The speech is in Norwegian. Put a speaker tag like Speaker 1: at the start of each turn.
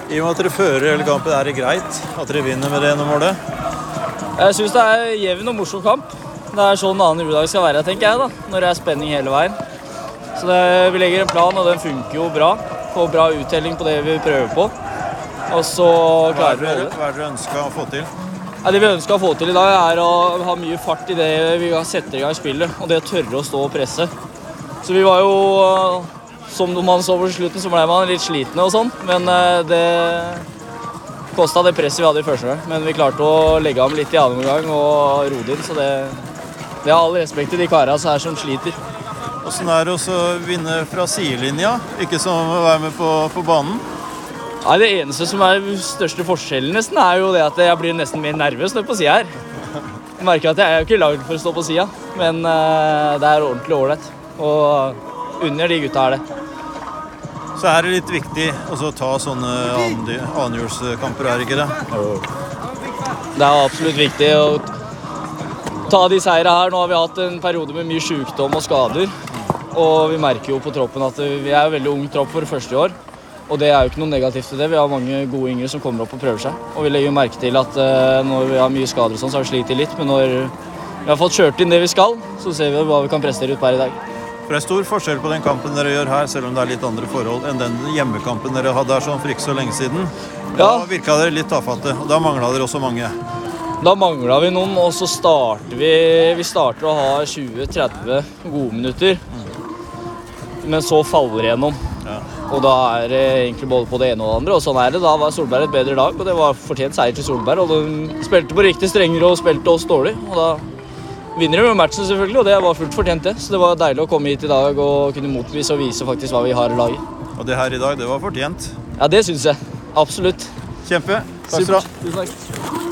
Speaker 1: I og med at dere fører hele kampen, er det greit at dere vinner med det ene målet?
Speaker 2: Jeg synes det er jevn og morsom kamp. Det er sånn annen juledag skal være, tenker jeg da, når det er spenning hele veien. Så vi legger en plan, og den funker jo bra. Får bra uttelling på det vi prøver på. Og så klarer vi å holde.
Speaker 1: Hva er det dere ønsker å få til?
Speaker 2: Ja, det vi ønsker å få til i dag er å ha mye fart i det vi setter i gang spillet, og det å tørre å stå og presse. Så vi var jo, som man så på slutten, så ble man litt slitne og sånn, men det kostet det presset vi hadde i første gang. Men vi klarte å legge ham litt i annen omgang og ro det inn, så det har all respekt til de karene her som sliter.
Speaker 1: Hvordan er det å vinne fra sidelinja, ikke som å være med på banen?
Speaker 2: Nei, det eneste som er største forskjellen nesten er jo det at jeg blir nesten mer nervøs når jeg er på siden her. Jeg merker at jeg er jo ikke laget for å stå på siden, men det er ordentlig ålreit. Og under de gutta er det.
Speaker 1: Så er det litt viktig å ta sånne annenhjulskamper, er ikke det?
Speaker 2: Det er absolutt viktig å ta de seire her. Nå har vi hatt en periode med mye sykdom og skader, og vi merker jo på troppen at vi er en veldig ung tropp for første år. Og det er jo ikke noe negativt til det. Vi har mange gode yngre som kommer opp og prøver seg. Og vi legger merke til at når vi har mye skader og sånn, så har vi slitt litt. Men når vi har fått kjørt inn det vi skal, så ser vi hva vi kan prestere ut per i dag.
Speaker 1: For det er stor forskjell på den kampen dere gjør her, selv om det er litt andre forhold enn den hjemmekampen dere hadde her sånn for ikke så lenge siden. Da virket dere litt tafatte, og da manglet dere også mange.
Speaker 2: Da manglet vi noen, og så starter vi starter å ha 20-30 gode minutter. Men så faller det gjennom.
Speaker 1: Ja.
Speaker 2: Og da er det egentlig både på det ene og det andre, og sånn er det. Da var Solberg et bedre lag, og det var fortjent seier til Solberg. Og de spilte på riktig strenger og spilte oss dårlig, og da vinner de med matchen selvfølgelig, og det var fullt fortjent det. Så det var deilig å komme hit i dag og kunne motvise og vise faktisk hva vi har i laget.
Speaker 1: Og det her i dag, det var fortjent?
Speaker 2: Ja, det synes jeg. Absolutt.
Speaker 1: Kjempe. Takk skal du ha.
Speaker 2: Tusen takk.